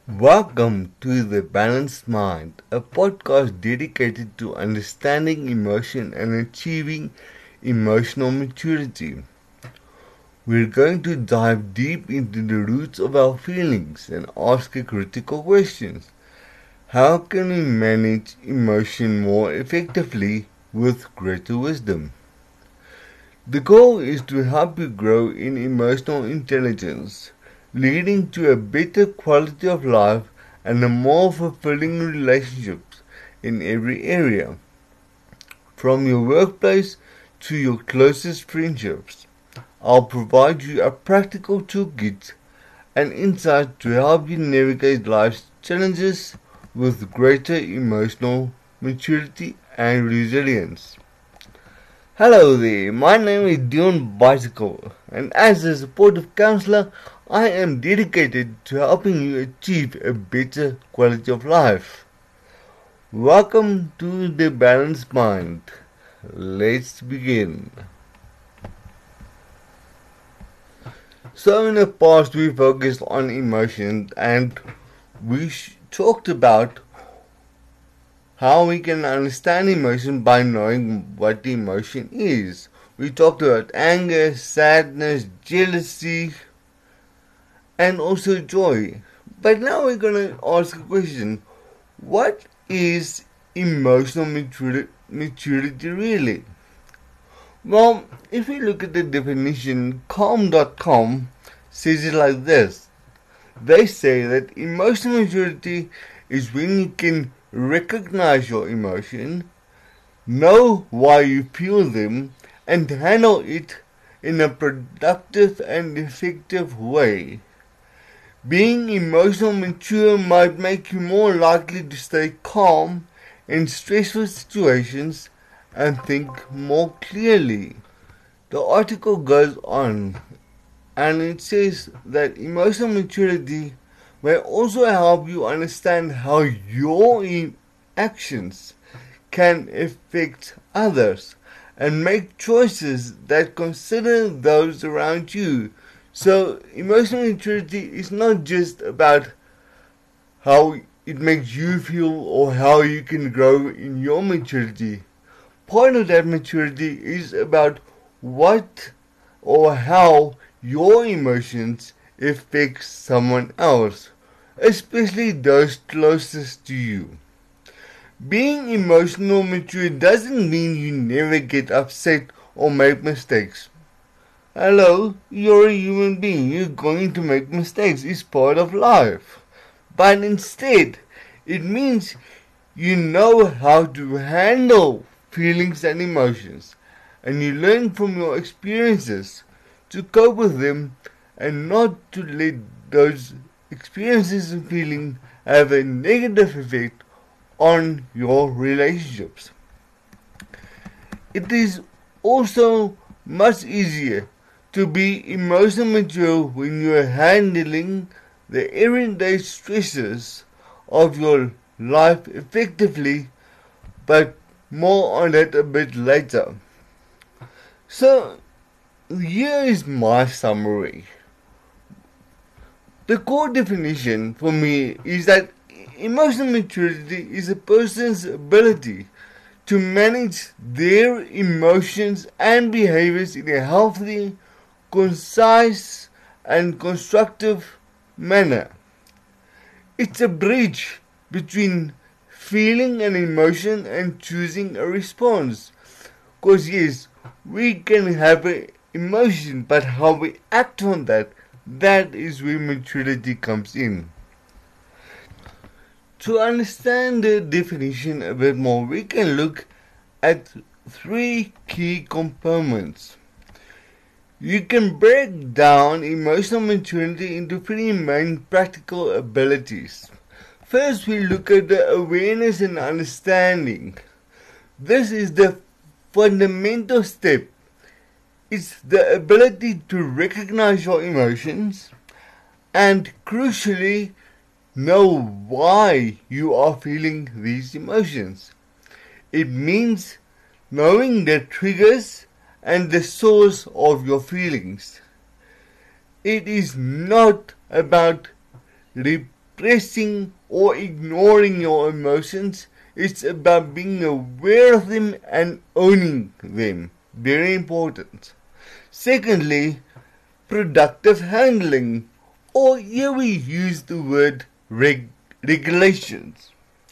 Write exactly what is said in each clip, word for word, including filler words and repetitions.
Welcome to The Balanced Mind, a podcast dedicated to understanding emotion and achieving emotional maturity. We're going to dive deep into the roots of our feelings and ask a critical question. How can we manage emotion more effectively with greater wisdom? The goal is to help you grow in emotional intelligence, leading to a better quality of life and a more fulfilling relationships in every area, from your workplace to your closest friendships. I'll provide you a practical toolkit and insight to help you navigate life's challenges with greater emotional maturity and resilience. Hello there, my name is Dion Bicycle, and as a supportive counselor, I am dedicated to helping you achieve a better quality of life. Welcome to The Balanced Mind. Let's begin. So in the past we focused on emotions and we sh- talked about how we can understand emotion by knowing what the emotion is. We talked about anger, sadness, jealousy, and also joy. But now we're going to ask a question. What is emotional maturity, maturity really? Well, if we look at the definition, calm dot com says it like this. They say that emotional maturity is when you can recognize your emotion, know why you feel them, and handle it in a productive and effective way. Being emotionally mature might make you more likely to stay calm in stressful situations and think more clearly. The article goes on and it says that emotional maturity may also help you understand how your actions can affect others and make choices that consider those around you. So emotional maturity is not just about how it makes you feel or how you can grow in your maturity. Part of that maturity is about what or how your emotions affect someone else, especially those closest to you. Being emotional mature doesn't mean you never get upset or make mistakes. Hello, you're a human being. You're going to make mistakes. It's part of life. But instead, it means you know how to handle feelings and emotions, and you learn from your experiences to cope with them and not to let those experiences and feelings have a negative effect on your relationships. It is also much easier to be emotionally mature when you are handling the everyday stresses of your life effectively, but more on that a bit later. So, here is my summary. The core definition for me is that emotional maturity is a person's ability to manage their emotions and behaviors in a healthy, concise, and constructive manner. It's a bridge between feeling an emotion and choosing a response. Because yes, we can have an emotion, but how we act on that, that is where maturity comes in. To understand the definition a bit more, we can look at three key components. You can break down emotional maturity into three main practical abilities. First, we look at the awareness and understanding. This is the fundamental step. It's the ability to recognize your emotions and, crucially, know why you are feeling these emotions. It means knowing the triggers and the source of your feelings. It is not about suppressing or ignoring your emotions. It's about being aware of them and owning them. Very important. Secondly, productive handling, or here we use the word reg- regulations.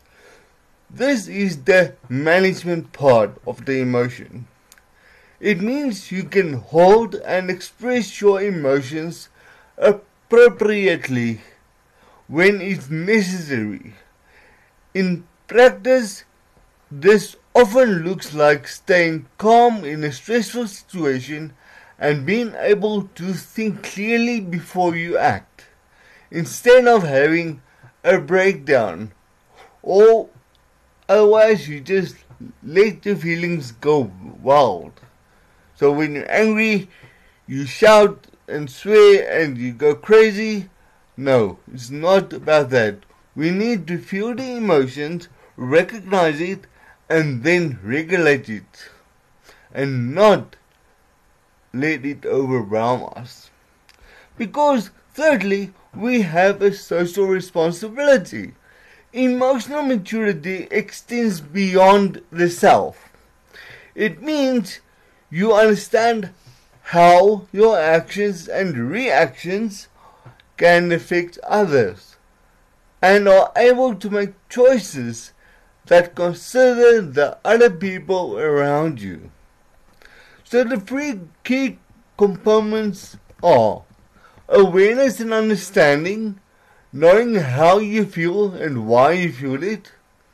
This is the management part of the emotion. It means you can hold and express your emotions appropriately when it's necessary. In practice, this often looks like staying calm in a stressful situation and being able to think clearly before you act, instead of having a breakdown, or otherwise you just let your feelings go wild. So when you're angry, you shout and swear and you go crazy. No, it's not about that. We need to feel the emotions, recognize it, and then regulate it, and not let it overwhelm us. Because thirdly, we have a social responsibility. Emotional maturity extends beyond the self. It means you understand how your actions and reactions can affect others, and are able to make choices that consider the other people around you. So the three key components are awareness and understanding, knowing how you feel and why you feel it;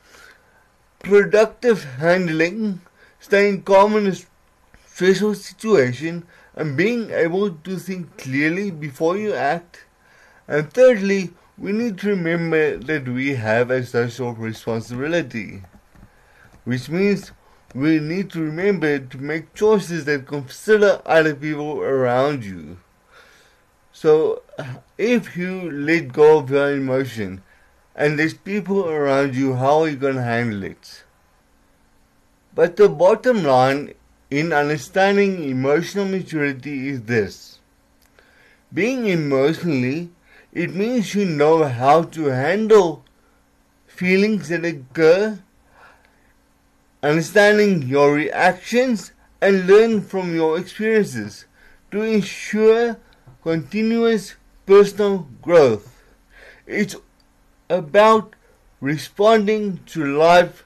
productive handling, staying calm in a stressful situation and being able to think clearly before you act; and thirdly, we need to remember that we have a social responsibility, which means we need to remember to make choices that consider other people around you. So if you let go of your emotion and there's people around you, how are you going to handle it? But the bottom line in understanding emotional maturity is this. Being emotionally, it means you know how to handle feelings that occur, understanding your reactions, and learn from your experiences to ensure continuous personal growth. It's about responding to life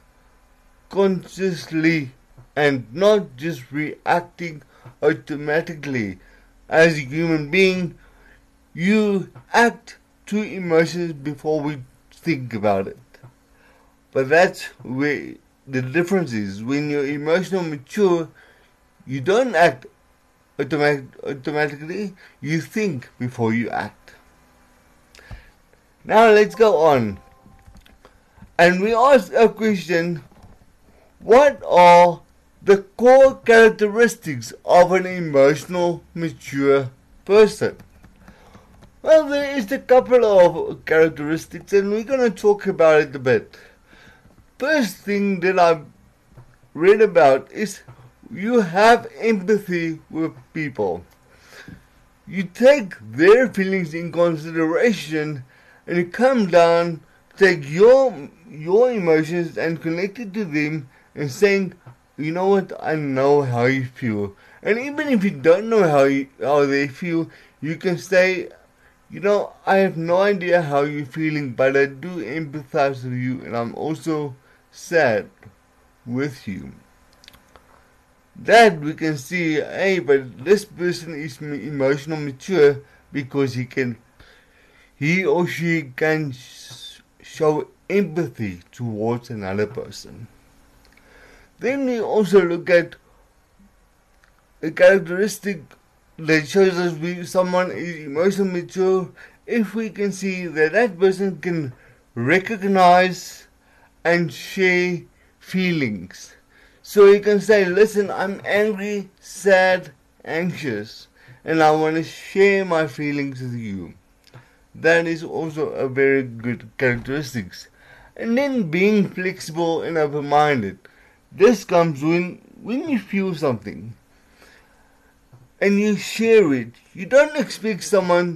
consciously and not just reacting automatically. As a human being, you act to emotions before we think about it. But that's where the difference is. When you're emotionally mature, you don't act automatic, automatically, you think before you act. Now let's go on. And we ask a question: what are the core characteristics of an emotional mature person? Well, there is a couple of characteristics, and we're going to talk about it a bit. First thing that I've read about is you have empathy with people. You take their feelings in consideration, and you come down, take your your emotions and connect it to them, and saying, you know what, I know how you feel. And even if you don't know how you, how they feel, you can say, you know, I have no idea how you're feeling, but I do empathize with you, and I'm also sad with you. That we can see, hey, but this person is emotional mature because he can, he or she can sh- show empathy towards another person. Then we also look at a characteristic that shows us we, someone is emotionally mature if we can see that that person can recognize and share feelings. So you can say, listen, I'm angry, sad, anxious, and I want to share my feelings with you. That is also a very good characteristic. And then being flexible and open-minded. This comes when, when you feel something and you share it. You don't expect someone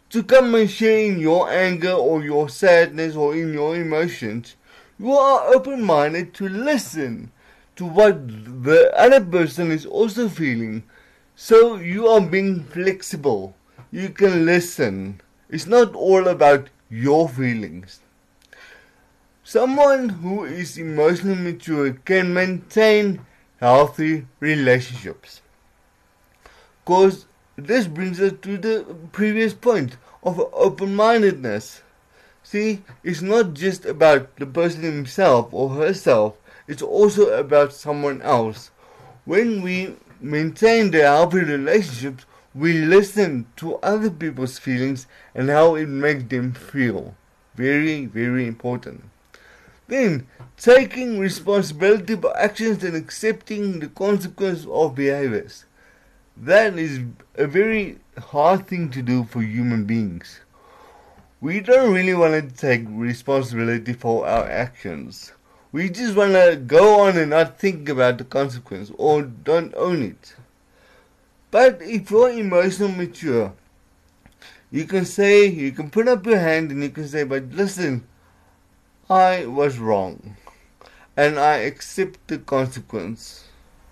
to come and share in your anger or your sadness or in your emotions. You are open-minded to listen to what the other person is also feeling. So you are being flexible. You can listen. It's not all about your feelings. Someone who is emotionally mature can maintain healthy relationships. Because this brings us to the previous point of open-mindedness. See, it's not just about the person himself or herself, it's also about someone else. When we maintain the healthy relationships, we listen to other people's feelings and how it makes them feel. Very, very important. Then, taking responsibility for actions and accepting the consequences of behaviors. That is a very hard thing to do for human beings. We don't really want to take responsibility for our actions. We just want to go on and not think about the consequence or don't own it. But if you're emotionally mature, you can say, you can put up your hand and you can say, but listen, I was wrong and I accept the consequence.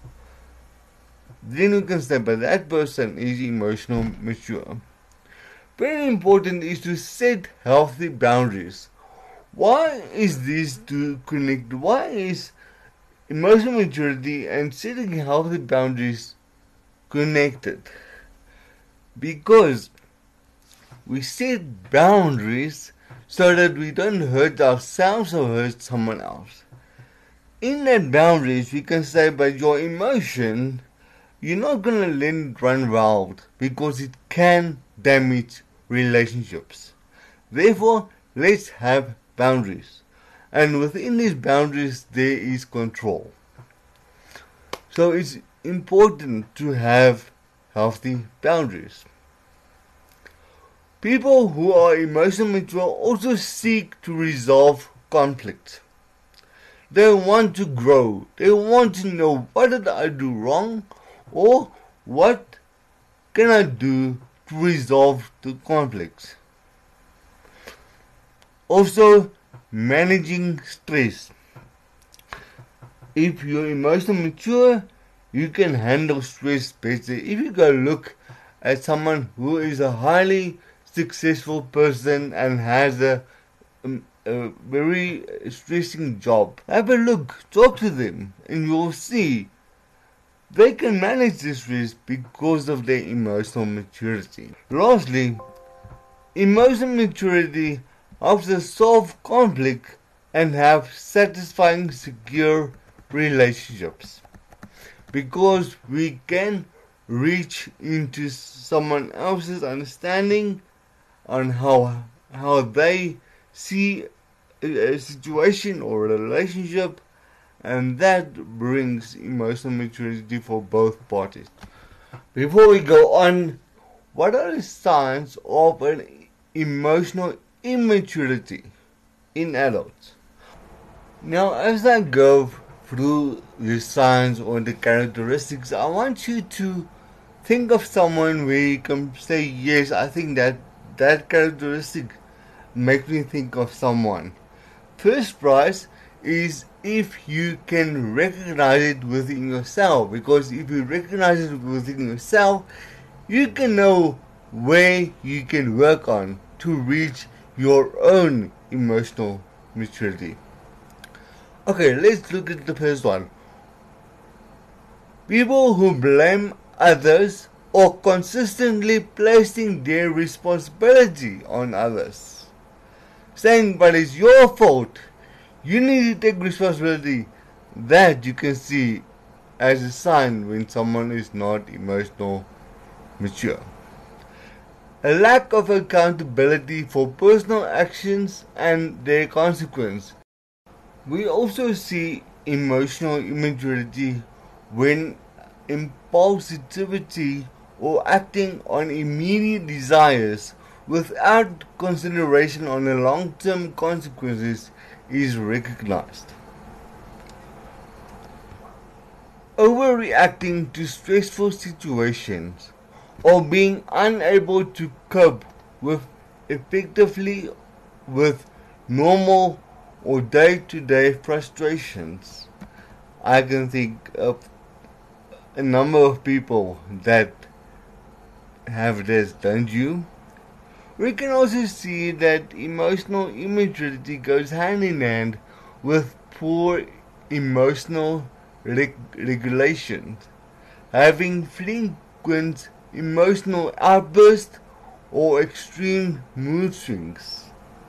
Then you can say, but that person is emotionally mature. Very important is to set healthy boundaries. Why is this to connect? Why is emotional maturity and setting healthy boundaries connected? Because we set boundaries so that we don't hurt ourselves or hurt someone else. In that boundaries, we can say, but your emotion, you're not going to let it run wild because it can damage relationships. Therefore, let's have boundaries. And within these boundaries, there is control. So it's important to have healthy boundaries. People who are emotionally mature also seek to resolve conflict. They want to grow. They want to know, what did I do wrong? Or what can I do to resolve the conflicts? Also, managing stress. If you're emotionally mature, you can handle stress better. If you go look at someone who is a highly successful person and has a, um, a very stressing job, have a look, talk to them, and you'll see they can manage this stress because of their emotional maturity. Lastly, emotional maturity helps us solve conflict and have satisfying, secure relationships. Because we can reach into someone else's understanding on how how they see a, a situation or a relationship, and that brings emotional maturity for both parties. Before we go on, what are the signs of an emotional immaturity in adults? Now, as I go through the signs or the characteristics, I want you to think of someone where you can say, yes, I think that that characteristic makes me think of someone. First prize is if you can recognize it within yourself, because if you recognize it within yourself, you can know where you can work on to reach your own emotional maturity. Okay, let's look at the first one. People who blame others or consistently placing their responsibility on others. Saying, but it's your fault. You need to take responsibility. That you can see as a sign when someone is not emotional mature. A lack of accountability for personal actions and their consequence. We also see emotional immaturity when impulsivity or acting on immediate desires without consideration on the long-term consequences is recognized. Overreacting to stressful situations or being unable to cope with effectively with normal or day-to-day frustrations. I can think of a number of people that have this, don't you? We can also see that emotional immaturity goes hand in hand with poor emotional reg- regulation, having frequent emotional outbursts or extreme mood swings.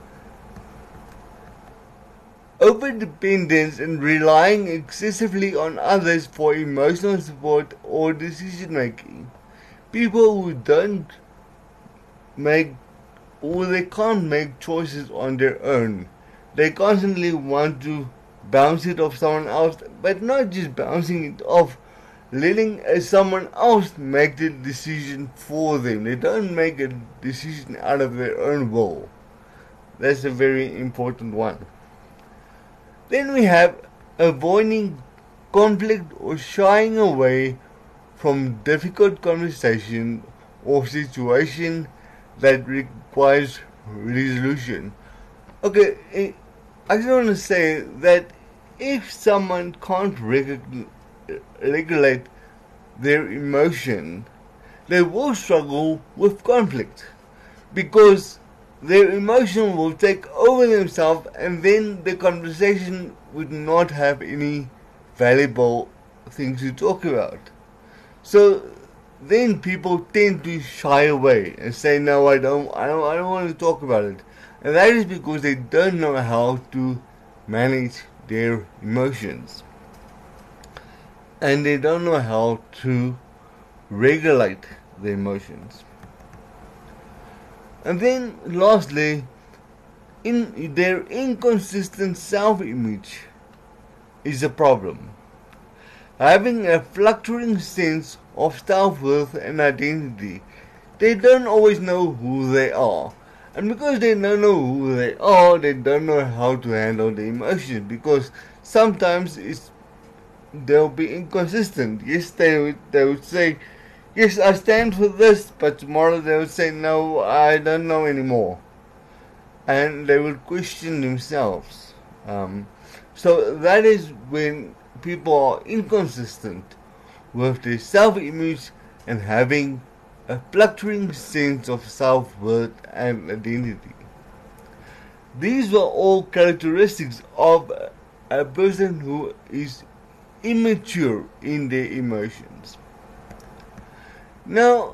Overdependence and relying excessively on others for emotional support or decision making. People who don't make or they can't make choices on their own. They constantly want to bounce it off someone else, but not just bouncing it off, letting uh, someone else make the decision for them. They don't make a decision out of their own will. That's a very important one. Then we have avoiding conflict or shying away from difficult conversation or situation that requires resolution. Okay, I just want to say that if someone can't reg- regulate their emotion, they will struggle with conflict because their emotion will take over themselves, and then the conversation would not have any valuable things to talk about. So then people tend to shy away and say, "No, I don't, I don't, I don't want to talk about it," and that is because they don't know how to manage their emotions, and they don't know how to regulate the emotions. And then, lastly, in their inconsistent self-image is a problem. Having a fluctuating sense of self-worth and identity, they don't always know who they are. And because they don't know who they are, they don't know how to handle the emotions, because sometimes it's they'll be inconsistent. Yes, they would, they would say, "Yes, I stand for this," but tomorrow they would say, "No, I don't know anymore." And they would question themselves. Um, so that is when people are inconsistent with their self-image and having a fluctuating sense of self-worth and identity. These are all characteristics of a person who is immature in their emotions. Now,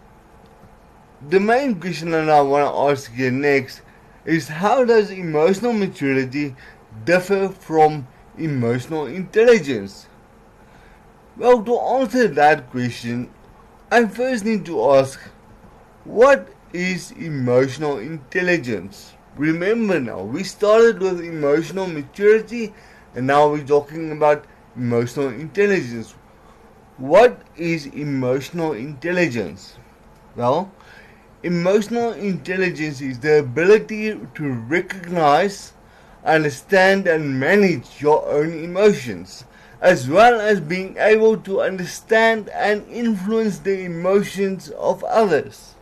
the main question that I want to ask you next is, how does emotional maturity differ from emotional intelligence? Well, to answer that question, I first need to ask, what is emotional intelligence? Remember now, we started with emotional maturity and now we're talking about emotional intelligence. What is emotional intelligence? Well, emotional intelligence is the ability to recognize, understand, and manage your own emotions, as well as being able to understand and influence the emotions of others.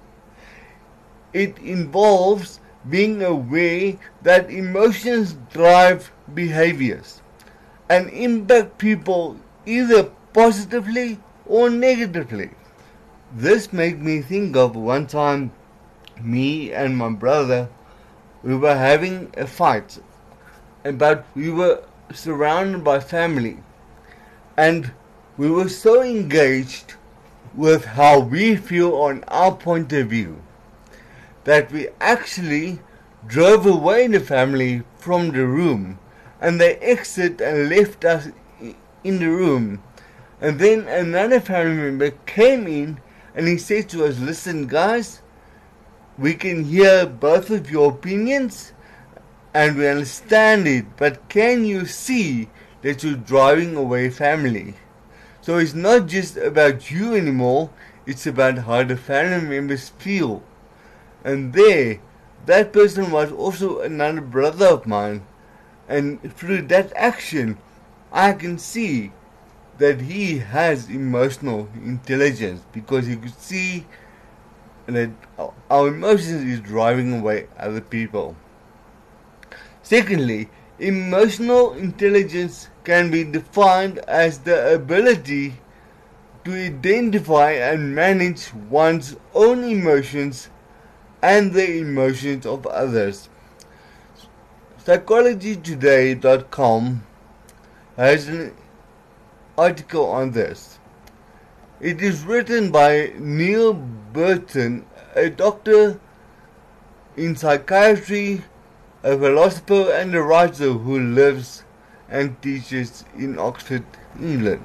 It involves being aware that emotions drive behaviors and impact people either positively or negatively. This made me think of one time me and my brother, we were having a fight, but we were surrounded by family, and we were so engaged with how we feel on our point of view that we actually drove away the family from the room, and they exited and left us in the room. And then another family member came in and he said to us, "Listen guys, we can hear both of your opinions and we understand it, but can you see that you're driving away family? So it's not just about you anymore, it's about how the family members feel." And there, that person was also another brother of mine, and through that action I can see that he has emotional intelligence, because he could see that our emotions is driving away other people. Secondly, emotional intelligence can be defined as the ability to identify and manage one's own emotions and the emotions of others. Psychology Today dot com has an article on this. It is written by Neil Burton, a doctor in psychiatry, a philosopher and a writer who lives and teaches in Oxford, England.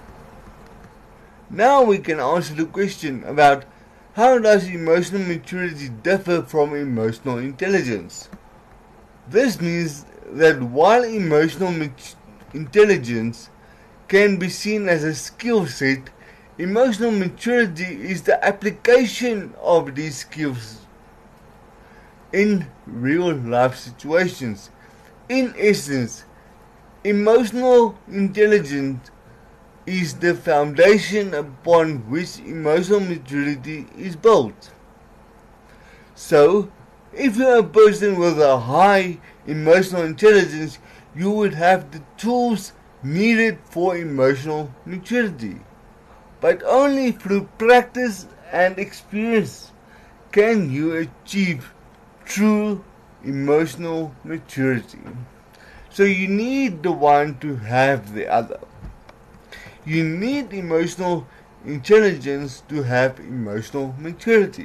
Now we can answer the question about how does emotional maturity differ from emotional intelligence. This means that while emotional mat- intelligence can be seen as a skill set, emotional maturity is the application of these skills in real life situations. In essence, emotional intelligence is the foundation upon which emotional maturity is built. So, if you're a person with a high emotional intelligence, you would have the tools needed for emotional maturity. But only through practice and experience can you achieve true emotional maturity. So you need the one to have the other. You need emotional intelligence to have emotional maturity.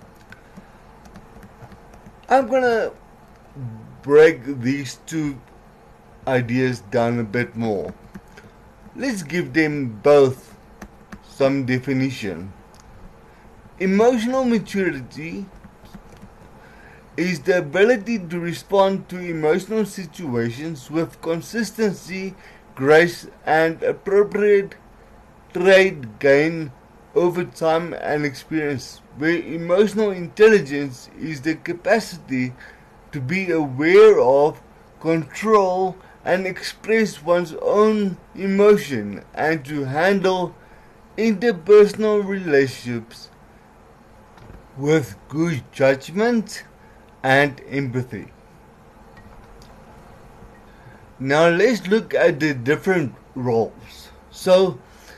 I'm gonna break these two ideas down a bit more. Let's give them both some definition. Emotional maturity is the ability to respond to emotional situations with consistency, grace, and appropriate trade gain over time and experience, where emotional intelligence is the capacity to be aware of, control, and express one's own emotion, and to handle interpersonal relationships with good judgment and empathy. Now let's look at the different roles. So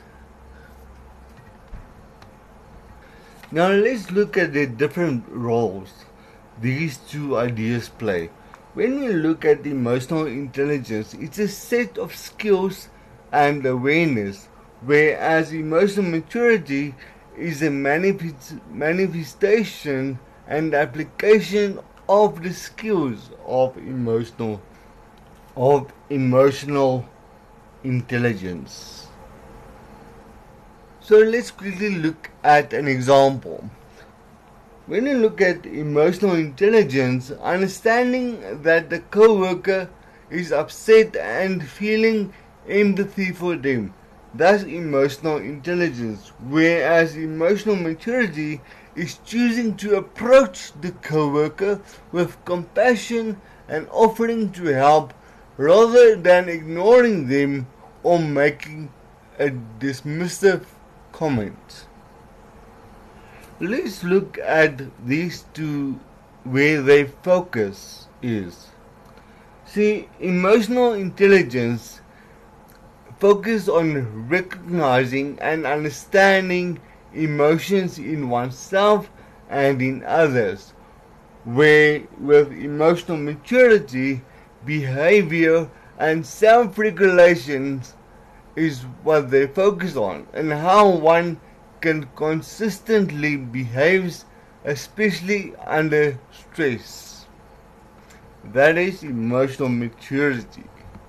Now let's look at the different roles these two ideas play. When we look at emotional intelligence, it's a set of skills and awareness, whereas emotional maturity is a manifest- manifestation and application of the skills of emotional of emotional intelligence. So let's quickly look at an example. When you look at emotional intelligence, understanding that the co-worker is upset and feeling empathy for them, that's emotional intelligence, whereas emotional maturity is choosing to approach the co-worker with compassion and offering to help rather than ignoring them or making a dismissive comment. Let's look at these two where their focus is. See, emotional intelligence focuses on recognizing and understanding emotions in oneself and in others, where with emotional maturity, behavior and self-regulation is what they focus on, and how one can consistently behave, especially under stress. That is emotional maturity.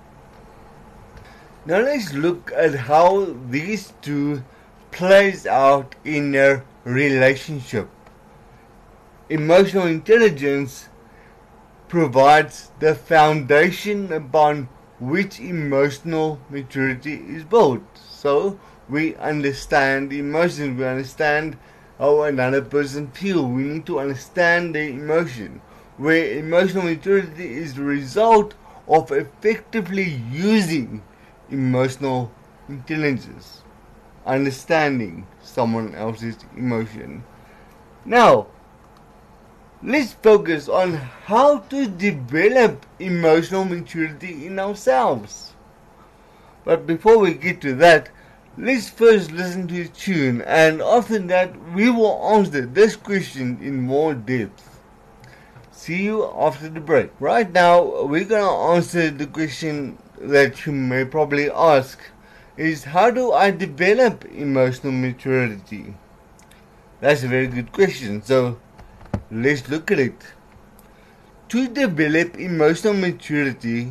Now let's look at how these two plays out in a relationship. Emotional intelligence provides the foundation upon which emotional maturity is built. So we understand emotions, we understand how another person feels. We need to understand their emotion. Where emotional maturity is the result of effectively using emotional intelligence, understanding someone else's emotion. Now, let's focus on how to develop emotional maturity in ourselves. But before we get to that, let's first listen to a tune, and after that we will answer this question in more depth. See you after the break. Right now, we're gonna answer the question that you may probably ask is, how do I develop emotional maturity? That's a very good question, so let's look at it. To develop emotional maturity,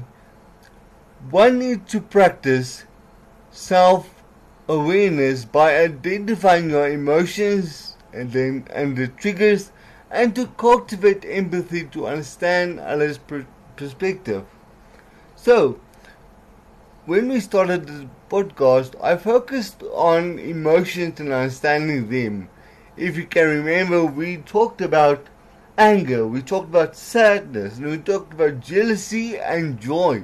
one needs to practice self-awareness by identifying your emotions and then and the triggers, and to cultivate empathy to understand others' per- perspective. So, when we started the podcast, I focused on emotions and understanding them. If you can remember, we talked about anger, we talked about sadness, and we talked about jealousy and joy.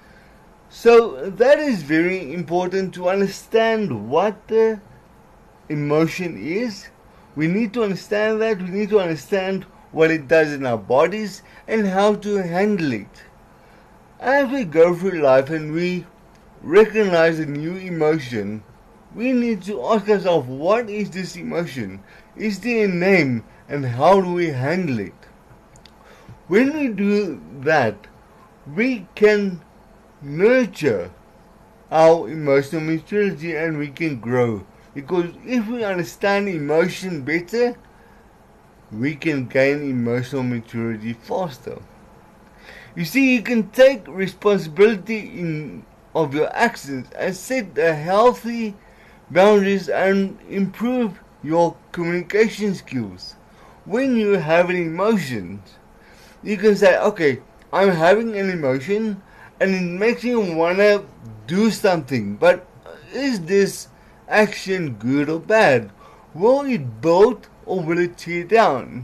So that is very important to understand what the emotion is. We need to understand that, we need to understand what it does in our bodies and how to handle it. As we go through life and we recognize a new emotion, we need to ask ourselves, what is this emotion? Is there a name, and how do we handle it? When we do that, we can nurture our emotional maturity and we can grow. Because if we understand emotion better, we can gain emotional maturity faster. You see, you can take responsibility in of your actions and set a healthy boundaries and improve your communication skills. When you have an emotion, you can say, okay, I'm having an emotion and it makes me want to do something, but is this action good or bad? Will it build or will it tear down?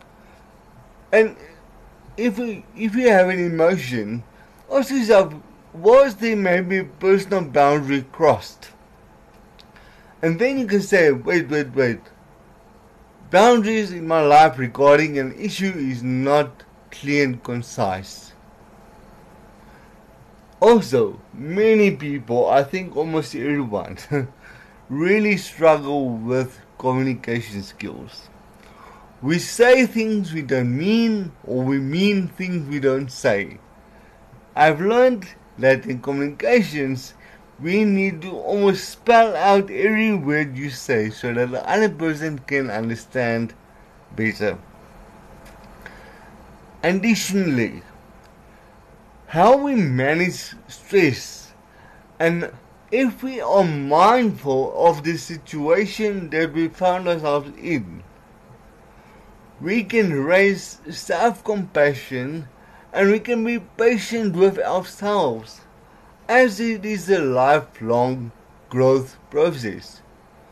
And if we, if you have an emotion, ask yourself, was there maybe a personal boundary crossed? And then you can say, wait, wait, wait. Boundaries in my life regarding an issue is not clear and concise. Also, many people, I think almost everyone, really struggle with communication skills. We say things we don't mean, or we mean things we don't say. I've learned that in communications, we need to almost spell out every word you say so that the other person can understand better. Additionally, how we manage stress, and if we are mindful of the situation that we found ourselves in, we can raise self-compassion and we can be patient with ourselves, as it is a lifelong growth process.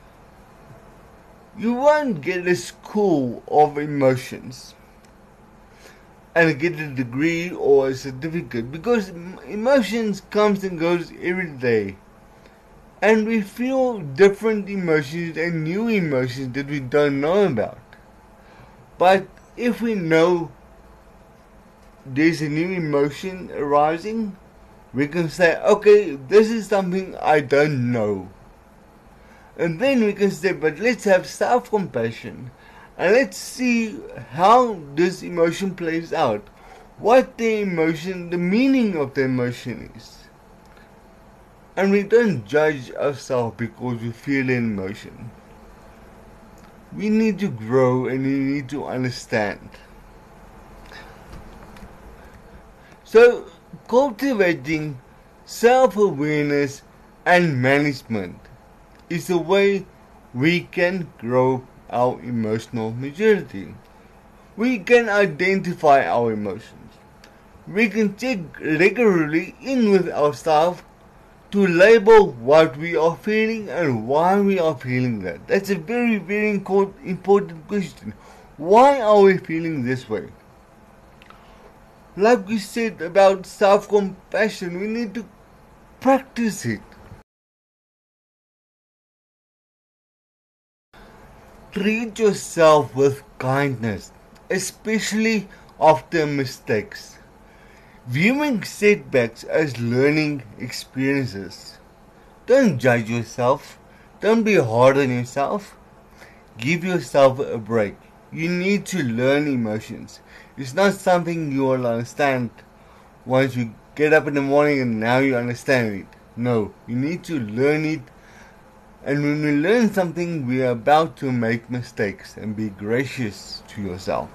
You won't get a school of emotions and get a degree or a certificate, because emotions comes and goes every day, and we feel different emotions and new emotions that we don't know about. But if we know there's a new emotion arising, we can say, okay, this is something I don't know. And then we can say, but let's have self-compassion and let's see how this emotion plays out. What the emotion, the meaning of the emotion is. And we don't judge ourselves because we feel an emotion. We need to grow and we need to understand. So, cultivating self-awareness and management is a way we can grow our emotional maturity. We can identify our emotions. We can check regularly in with ourselves to label what we are feeling and why we are feeling that. That's a very, very important question. Why are we feeling this way? Like we said about self-compassion, we need to practice it. Treat yourself with kindness, especially after mistakes. Viewing setbacks as learning experiences. Don't judge yourself. Don't be hard on yourself. Give yourself a break. You need to learn emotions. It's not something you will understand once you get up in the morning and now you understand it. No, you need to learn it. And when we learn something, we are about to make mistakes, and be gracious to yourself.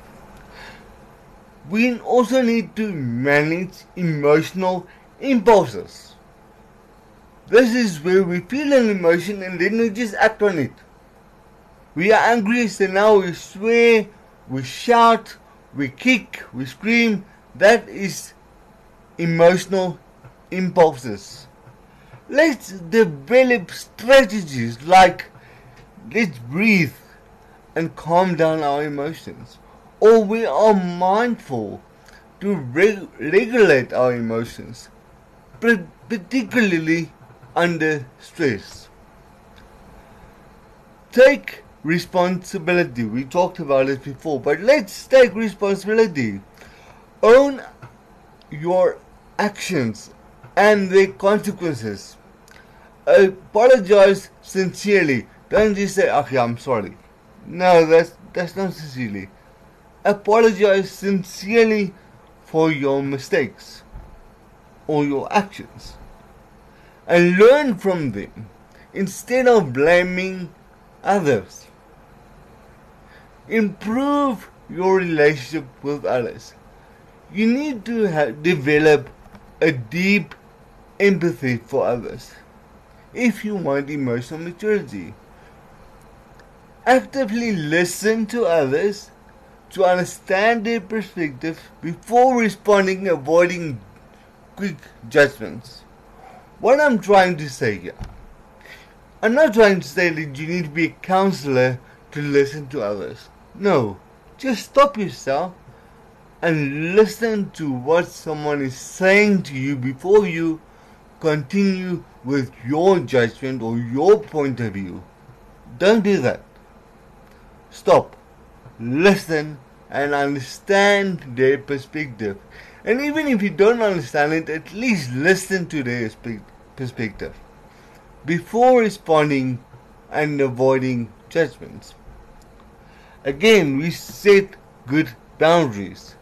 We also need to manage emotional impulses. This is where we feel an emotion and then we just act on it. We are angry, so now we swear, we shout, we kick, we scream. That is emotional impulses. Let's develop strategies like let's breathe and calm down our emotions. Or we are mindful to reg- regulate our emotions, particularly under stress. Take responsibility. We talked about it before, but let's take responsibility. Own your actions and their consequences. Apologize sincerely. Don't just say, "Oh yeah, I'm sorry." No, that's that's not sincerely. Apologize sincerely for your mistakes or your actions, and learn from them instead of blaming others. Improve your relationship with others. You need to ha- develop a deep empathy for others if you want emotional maturity. Actively listen to others to understand their perspective before responding, avoiding quick judgments. What I'm trying to say here, I'm not trying to say that you need to be a counselor to listen to others. No, just stop yourself and listen to what someone is saying to you before you continue with your judgment or your point of view. Don't do that. Stop, listen, and understand their perspective. And even if you don't understand it, at least listen to their perspective before responding and avoiding judgments. Again, we set good boundaries.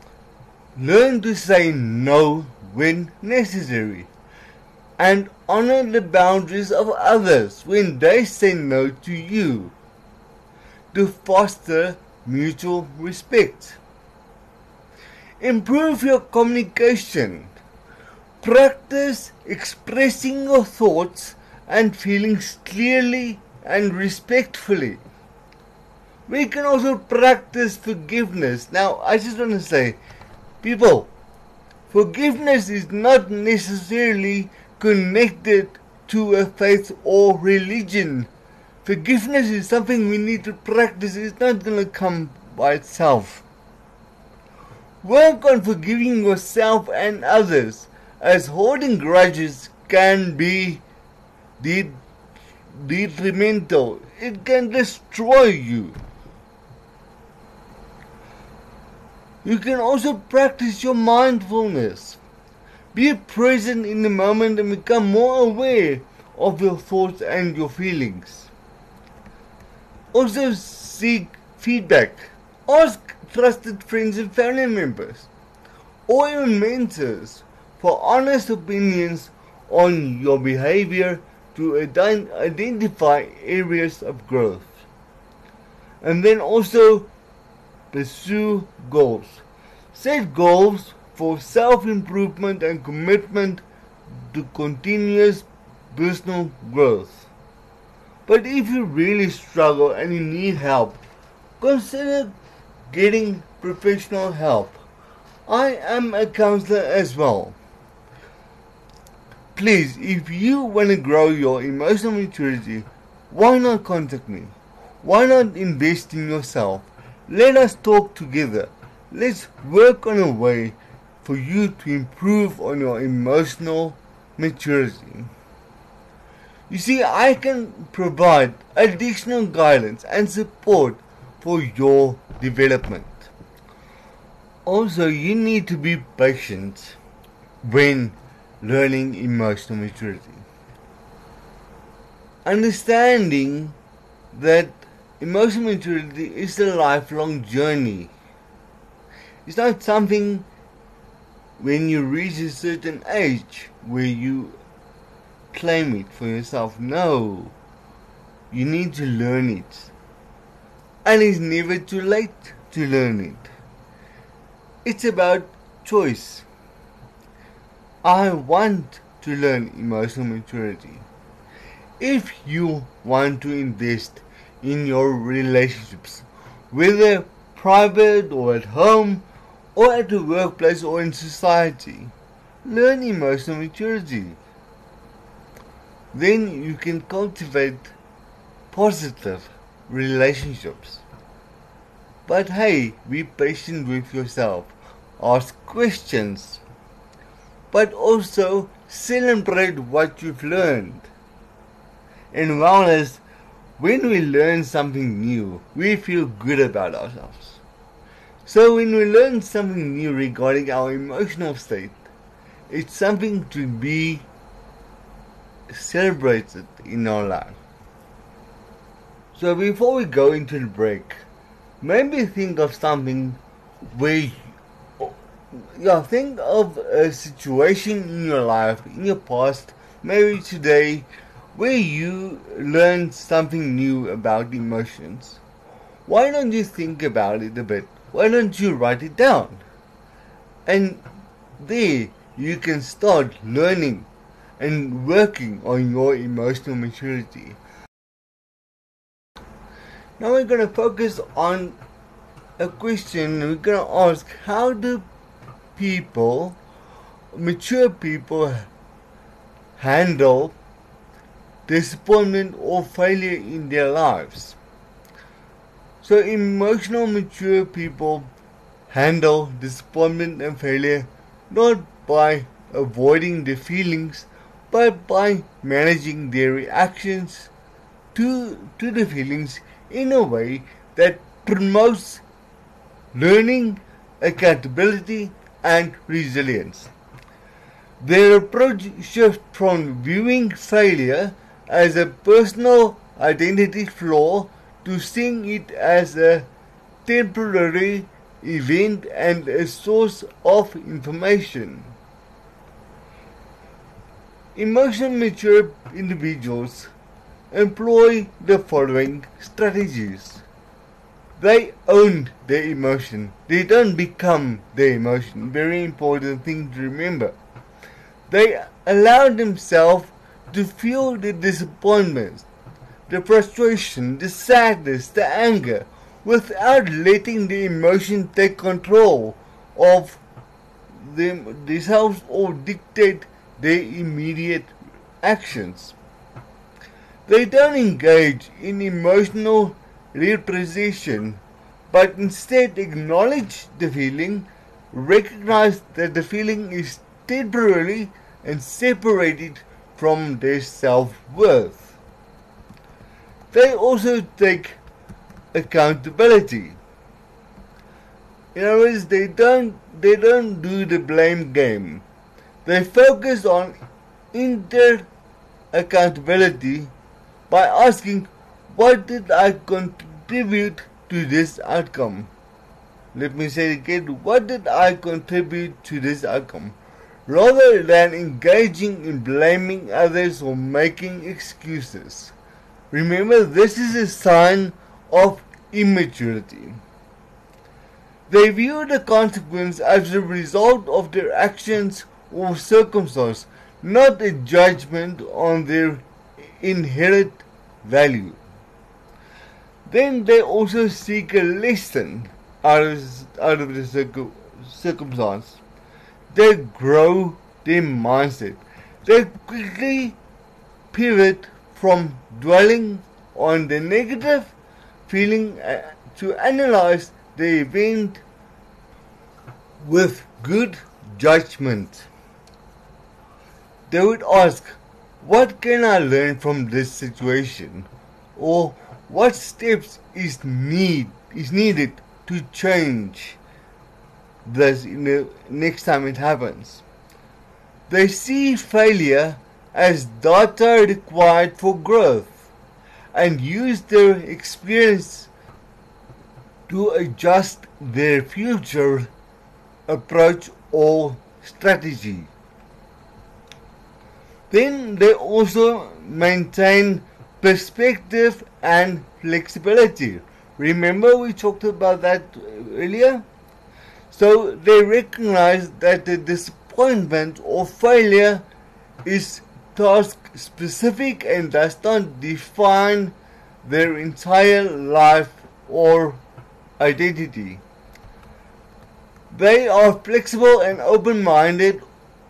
Learn to say no when necessary, and honor the boundaries of others when they say no to you, to foster mutual respect. Improve your communication. Practice expressing your thoughts and feelings clearly and respectfully. We can also practice forgiveness. Now, I just want to say, people, forgiveness is not necessarily connected to a faith or religion. Forgiveness is something we need to practice. It's not going to come by itself. Work on forgiving yourself and others, as holding grudges can be de- detrimental. It can destroy you. You can also practice your mindfulness. Be present in the moment and become more aware of your thoughts and your feelings. Also seek feedback. Ask trusted friends and family members or even mentors for honest opinions on your behavior to identify areas of growth. And then also pursue goals. Set goals for self-improvement and commitment to continuous personal growth. But if you really struggle and you need help, consider getting professional help. I am a counselor as well. Please, if you want to grow your emotional maturity, why not contact me? Why not invest in yourself? Let us talk together. Let's work on a way for you to improve on your emotional maturity. You see, I can provide additional guidance and support for your development. Also, you need to be patient when learning emotional maturity. Understanding that emotional maturity is a lifelong journey. It's not something when you reach a certain age where you claim it for yourself. No, you need to learn it. And it's never too late to learn it. It's about choice. I want to learn emotional maturity. If you want to invest in your relationships, whether private or at home, or at the workplace or in society, learn emotional maturity. Then you can cultivate positive relationships. But hey, be patient with yourself. Ask questions. But also celebrate what you've learned. In wellness, when we learn something new, we feel good about ourselves. So when we learn something new regarding our emotional state, it's something to be celebrated in our life. So before we go into the break, maybe think of something where, yeah, think of a situation in your life, in your past, maybe today, where you learned something new about emotions. Why don't you think about it a bit? Why don't you write it down? And there you can start learning and working on your emotional maturity. Now we're going to focus on a question. We're going to ask, how do people, mature people, handle disappointment or failure in their lives? So emotional mature people handle disappointment and failure not by avoiding the feelings, but by managing their reactions to, to the feelings in a way that promotes learning, accountability, and resilience. Their approach shifts from viewing failure as a personal identity flaw to seeing it as a temporary event and a source of information. Emotionally mature individuals employ the following strategies. They own their emotion. They don't become their emotion. Very important thing to remember. They allow themselves to feel the disappointment, the frustration, the sadness, the anger, without letting the emotion take control of them, themselves or dictate their immediate actions. They don't engage in emotional repression, but instead acknowledge the feeling, recognize that the feeling is temporary and separated from their self-worth. They also take accountability. In other words, they don't they don't do the blame game. They focus on inter accountability by asking, what did I contribute to this outcome? Let me say it again, what did I contribute to this outcome? Rather than engaging in blaming others or making excuses. Remember, this is a sign of immaturity. They view the consequence as a result of their actions or circumstance, not a judgment on their inherent value. Then they also seek a lesson out of, out of the circum, circumstance. They grow their mindset. They quickly pivot from dwelling on the negative feeling uh, to analyze the event with good judgment. They would ask, what can I learn from this situation? Or what steps is need is needed to change this in the next time it happens. They see failure as data required for growth and use their experience to adjust their future approach or strategy. Then they also maintain perspective and flexibility. Remember we talked about that earlier? So they recognize that the disappointment or failure is task specific and does not define their entire life or identity. They are flexible and open-minded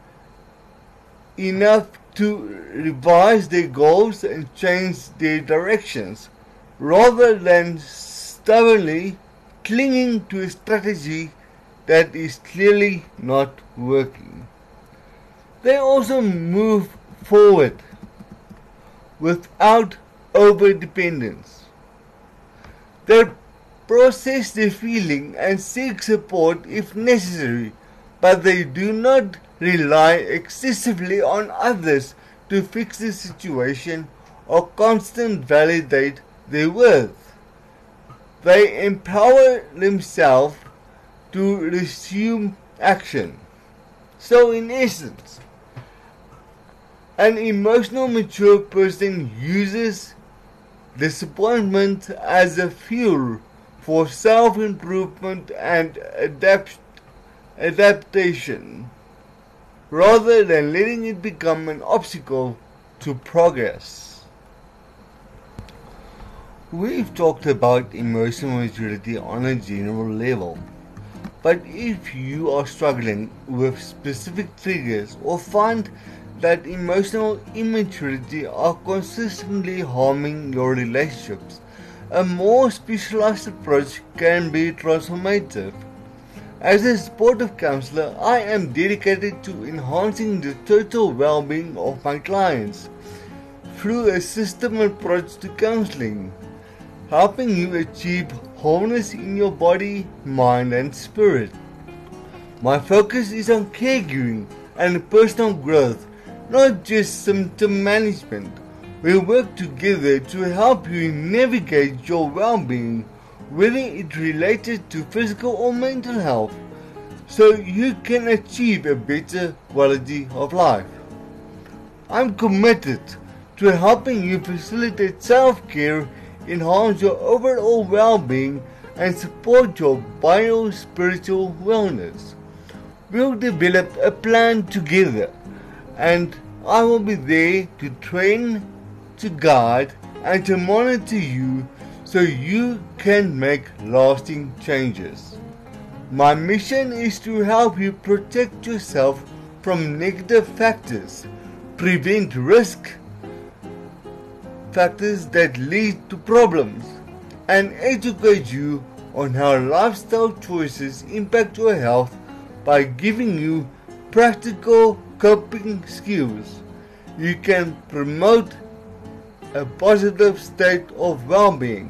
enough to revise their goals and change their directions, rather than stubbornly clinging to a strategy that is clearly not working. They also move forward without over-dependence. They process their feeling and seek support if necessary, but they do not rely excessively on others to fix the situation or constantly validate their worth. They empower themselves to resume action. So in essence, an emotional mature person uses disappointment as a fuel for self-improvement and adapt adaptation, rather than letting it become an obstacle to progress. We've talked about emotional maturity on a general level, but if you are struggling with specific triggers or find that emotional immaturity are consistently harming your relationships, a more specialized approach can be transformative. As a supportive counselor, I am dedicated to enhancing the total well-being of my clients through a system approach to counseling, helping you achieve wholeness in your body, mind and spirit. My focus is on caregiving and personal growth, not just symptom management. We work together to help you navigate your well-being, whether it's related to physical or mental health, so you can achieve a better quality of life. I'm committed to helping you facilitate self-care, enhance your overall well-being, and support your bio-spiritual wellness. We'll develop a plan together, and I will be there to train, to guide, and to monitor you so you can make lasting changes. My mission is to help you protect yourself from negative factors, prevent risk factors that lead to problems, and educate you on how lifestyle choices impact your health by giving you practical coping skills you can promote a positive state of well-being.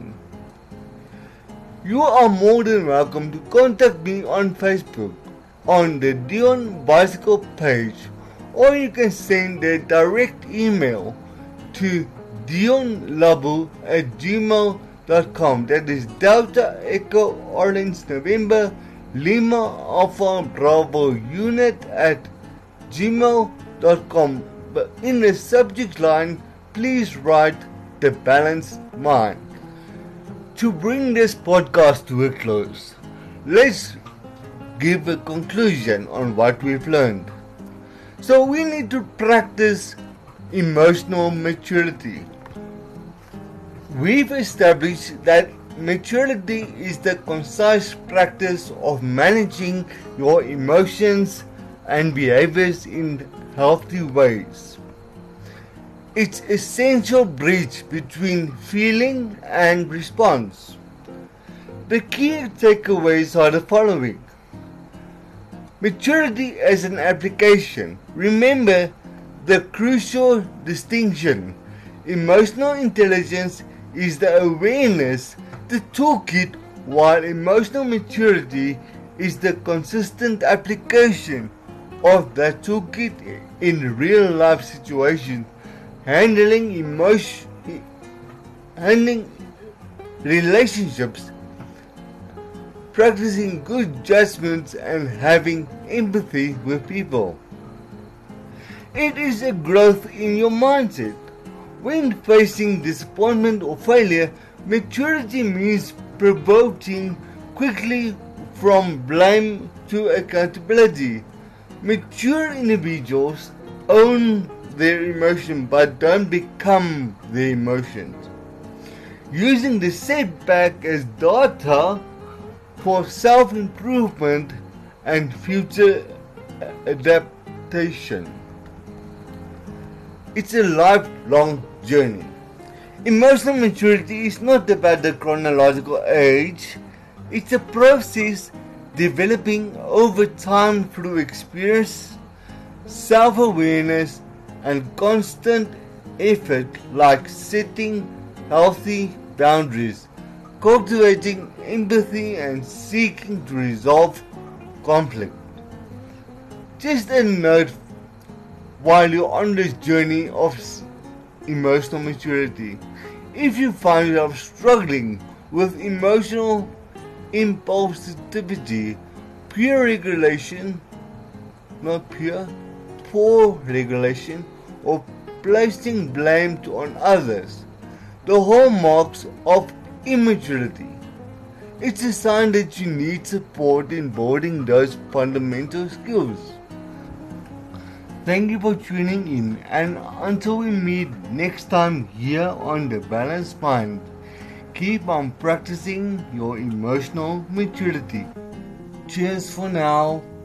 You are more than welcome to contact me on Facebook on the Dion Bicycle page, or you can send a direct email to dionlabu at gmail dot com. That is Delta Echo Orange November Lima Alpha Bravo Unit at gmail dot com. But in the subject line, please write The Balanced Mind. To bring this podcast to a close, let's give a conclusion on what we've learned. So we need to practice emotional maturity. We've established that maturity is the concise practice of managing your emotions and behaviors in healthy ways. It's an essential bridge between feeling and response. The key takeaways are the following. Maturity as an application. Remember the crucial distinction. Emotional intelligence is the awareness, the toolkit while emotional maturity is the consistent application of that toolkit in real life situations, handling emotion, handling relationships, practicing good judgments, and having empathy with people. It is a growth in your mindset. When facing disappointment or failure, maturity means pivoting quickly from blame to accountability. Mature individuals own their emotion but don't become their emotions. Using the setback as data for self-improvement and future adaptation. It's a lifelong journey. Emotional maturity is not about the chronological age. It's a process developing over time through experience, self-awareness, and constant effort, like setting healthy boundaries, cultivating empathy, and seeking to resolve conflict. Just a note, while you're on this journey of emotional maturity, if you find yourself struggling with emotional impulsivity, pure regulation, not pure, poor regulation, or placing blame to on others, the hallmarks of immaturity, it's a sign that you need support in building those fundamental skills. Thank you for tuning in, and until we meet next time here on The Balanced Mind, keep on practicing your emotional maturity. Cheers for now.